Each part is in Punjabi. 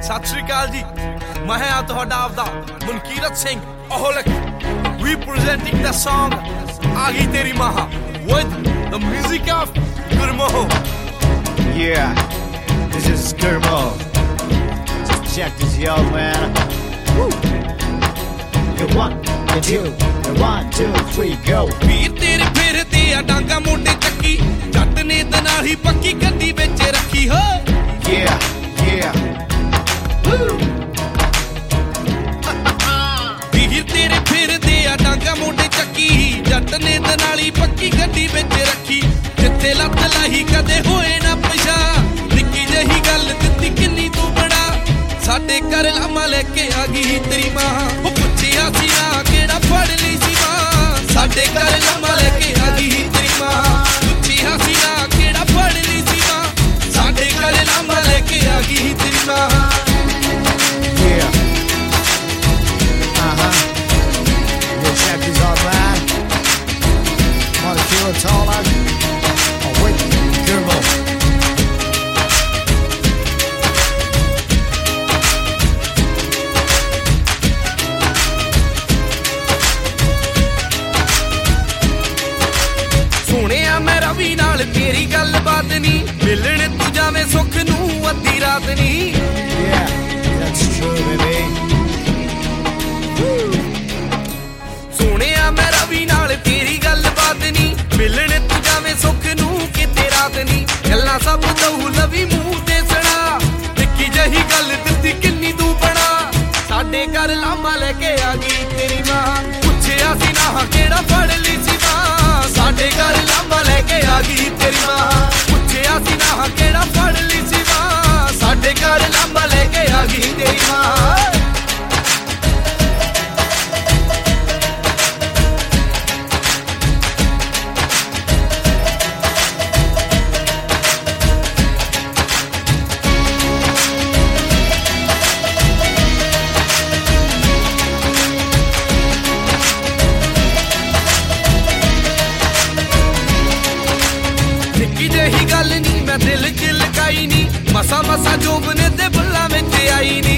ਸਤਿ ਸ਼੍ਰੀ ਅਕਾਲ ਜੀ, ਮੈਂ ਹਾਂ ਤੁਹਾਡਾ ਆਪਦਾ Mankirat Singh ਅਹੋਲਕ, representing the song ਆ ਗਈ ਤੇਰੀ ਮਾਂ with the music of Gurmo. Yeah, this is Gurmo. Just check this out, man. Woo. You're 1, you're 2, you're 1, 2, 3, go. ਵੀਰ ਤੇਰੇ ਫਿਰਦੇ ਆ ਡਾਂਗਾ ਮੋਢੇ ਚੱਕੀ, ਜੱਟ ਨੇ ਤੇ ਨਾਲ ਹੀ ਪੱਕੀ ਗੱਡੀ ਵਿੱਚ ਰੱਖੀ ਹੋ. Yeah, yeah. ਵੀਰ ਤੇਰੇ ਫਿਰਦੇ ਆ ਡਾਂਗਾ ਮੋਢੇ ਚੱਕੀ, ਜੱਟ ਨੇ ਤੇ ਨਾਲ ਹੀ ਪੱਕੀ ਗੱਡੀ ਵਿੱਚ ਰੱਖੀ, ਜਿੱਥੇ ਲੱਤ ਲਾਹੀ ਕਦੇ ਹੋਏ ਨਾ ਪਛਾ, ਨਿੱਕੀ ਜਿਹੀ ਗੱਲ ਦਿੱਤੀ ਕਿੰਨੀ ਤੂੰ ਬਣਾ, ਸਾਡੇ ਘਰ ਲਾਮਾ ਲੈ ਕੇ ਆ ਗਈ ਤੇਰੀ ਮਾਂ, ਉਹ ਪੁੱਛਿਆ ਸੀ ਨਾ ਕਿਹੜਾ ਫੜ ਲਈ ਸੀ ਮਾਂ, ਸਾਡੇ ਘਰ ਲਾਮਾ ਲੈ ਕੇ ਆ ਗਈ ਤੇਰੀ ਮਾਂ, ਪੁੱਛਿਆ ਸੀ ਨਾ ਕਿਹੜਾ ਫੜ ਲਈ ਸੀ ਮਾਂ, ਸਾਡੇ ਘਰ ਲਾਮਾ ਲੈ ਕੇ ਆ ਗਈ ਤੇਰੀ ਮਾਂ. Yeah. Yeah, check this out, man. Wanna feel it taller? Oh, wait, Gurmo. ਸੋਹਣਿਆ ਮੈਂ ਰਵੀ ਨਾਲ ਤੇਰੀ ਗੱਲਬਾਤ ਨੀ, ਮਿਲਣ ਤੂੰ ਜਾਵੇਂ ਸੁੱਖ ਨੂੰ ਅੱਧੀ ਰਾਤ ਨੀ. Yeah, that's true, baby. ਸੋਹਣਿਆ ਮੈਂ ਰਵੀ ਨਾਲ ਤੇਰੀ ਗੱਲਬਾਤ ਨੀ, ਮਿਲਣ ਤੂੰ ਜਾਵੇਂ ਸੁੱਖ ਨੂੰ ਕਿਤੇ ਰਾਤ ਨੀ, ਗੱਲਾਂ ਸਭ ਦਊ ਲਵੀ ਮੂੰਹ ਤੇ ਸੁਣਾ, ਨਿੱਕੀ ਜਿਹੀ ਗੱਲ ਦਿੱਤੀ ਕਿੰਨੀ ਤੂੰ ਬਣਾ, ਸਾਡੇ ਘਰ ਲਾਮਾ ਲੈ ਕੇ ਆ ਗਈ ਤੇਰੀ ਮਾਂ, ਪੁੱਛਿਆ ਸੀ ਨਾ ਕਿਹੜਾ ਫੜ ਲਈ ਸੀ ਮਾਂ, ਸਾਡੇ ਘਰ ਲਾਮਾ ਲੈ ਕੇ ਆ ਗਈ ਤੇਰੀ ਮਾਂ, ਪੁੱਛਿਆ ਸੀ ਨਾ ਕਿਹੜਾ ਫੜ ਲਈ ਸੀ ਮਾਂ, ਸਾਡੇ ਘਰ ਲਾਮਾ ਲੈ ਕੇ ਆ ਗਈ ਤੇਰੀ ਮਾਂ. ਨਿੱਕੀ ਜਿਹੀ ਗੱਲ ਨੀ ਮੈਂ ਦਿਲ 'ਚ ਲਗਾਈ ਨੀ, ਮਸਾ ਮਸਾ ਜੋਬਨੇ ਤੇ ਬੁੱਲਾਂ ਵਿੱਚ ਆਈ ਨੀ.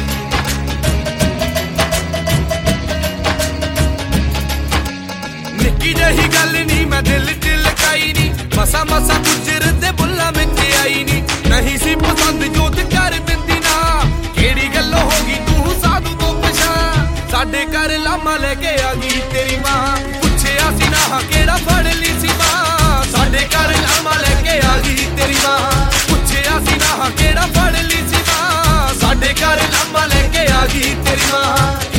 ਨਿੱਕੀ ਜਿਹੀ ਗੱਲ ਨੀ ਮੈਂ ਦਿਲ 'ਚ ਲਗਾਈ ਨੀ, ਮਸਾ ਮਸਾ ਗੁਜਰ ਤੇ ਬੁੱਲਾਂ ਵਿੱਚ ਆਈ ਨੀ, ਨਹੀਂ ਸੀ ਪਸੰਦ ਜੋਤ ਕਰ ਦਿੰਦੀ ਨਾ, ਕਿਹੜੀ ਗੱਲ ਹੋ ਗਈ ਤੂੰ ਸਾਧੂ ਤੋਂ ਪਛਾਣ, ਸਾਡੇ ਘਰ ਲਾਮਾ ਲੈ ਕੇ ਆ ਗਈ ਤੇਰੀ ਮਾਂ, ਪੁੱਛਿਆ ਸੀ ਨਾ ਕਿਹੜਾ ਫੜ ਲਈ ਸੀ ਮਾਂ, ਸਾਡੇ ਘਰ ਲਾਮਾ ਲੈ ਕੇ ਆ ਗਈ ਤੇਰੀ ਮਾਂ, ਪੁੱਛਿਆ ਸੀ ਨਾ ਕਿਹੜਾ ਫੜ ਲਈ ਸੀ ਮਾਂ, ਸਾਡੇ ਘਰ ਲਾਮਾ ਲੈ ਕੇ ਆ ਗਈ ਤੇਰੀ ਮਾਂ.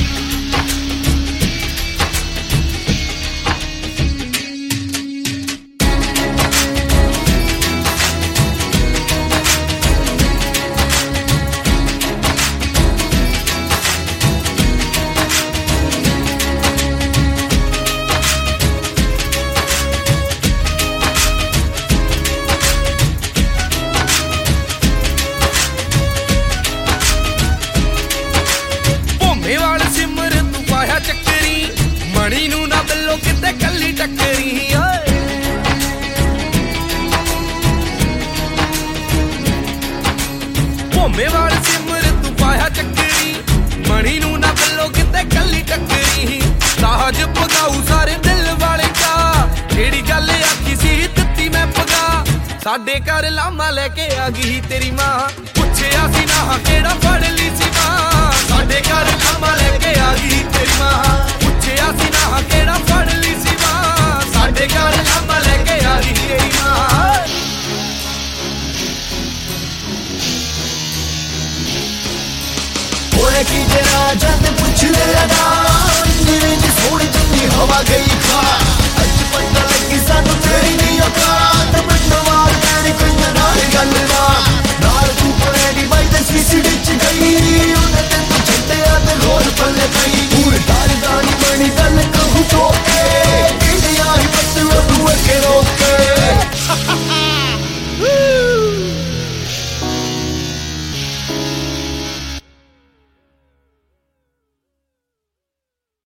ਚੱਕਰੀ ਮਣੀ ਨੂੰ ਨਾ ਬੱਲੋ ਕਿਤੇ ਕੱਲੀ ਟੱਕਰੀ ਓਏ, ਭੋਮੇ ਵਾਲ ਸਿਮਰ ਤੂੰ ਪਾਇਆ ਚੱਕਰੀ, ਮਣੀ ਨੂੰ ਨਾ ਬੱਲੋ ਕਿਤੇ ਕੱਲੀ ਟੱਕਰੀ, ਸਾਜ ਪਗਾਉ ਸਾਰੇ ਦਿਲ ਵਾਲੇ ਕਾ, ਜਿਹੜੀ ਗੱਲ ਆਖੀ ਸੀ ਦਿੱਤੀ ਮੈਂ ਪਗਾ, ਸਾਡੇ ਘਰ ਲਾਮਾ ਲੈ ਕੇ ਆ ਗਈ ਤੇਰੀ ਮਾਂ, ਪੁੱਛਿਆ ਸੀ ਨਾ ਕਿਹੜਾ ਫੜ ਲਈ ਸੀ ਮਾਂ, ਸਾਡੇ ਘਰ ਲਾਮਾ ਲੈ ਕੇ ਆ ਗਈ ਤੇਰੀ ਮਾਂ, ਪੁੱਛਿਆ ਸੀ ਨਾ ਕਿਹੜਾ ਫੜ ਲਈ ਸੀ ਮਾਂ, ਸਾਡੇ ਘਰ ਲਾਮਾ ਲੈ ਕੇ ਆ ਗਈ ਤੇਰੀ ਮਾਂ. ਓਏ ਕੀ ਤੇਰਾ ਜਦ ਪੁੱਛ ਲਿਆ ਨਾ, ਜਿਵੇਂ ਦੀ ਸੋਹਣੀ ਚੰਗੀ ਹਵਾ ਗਈ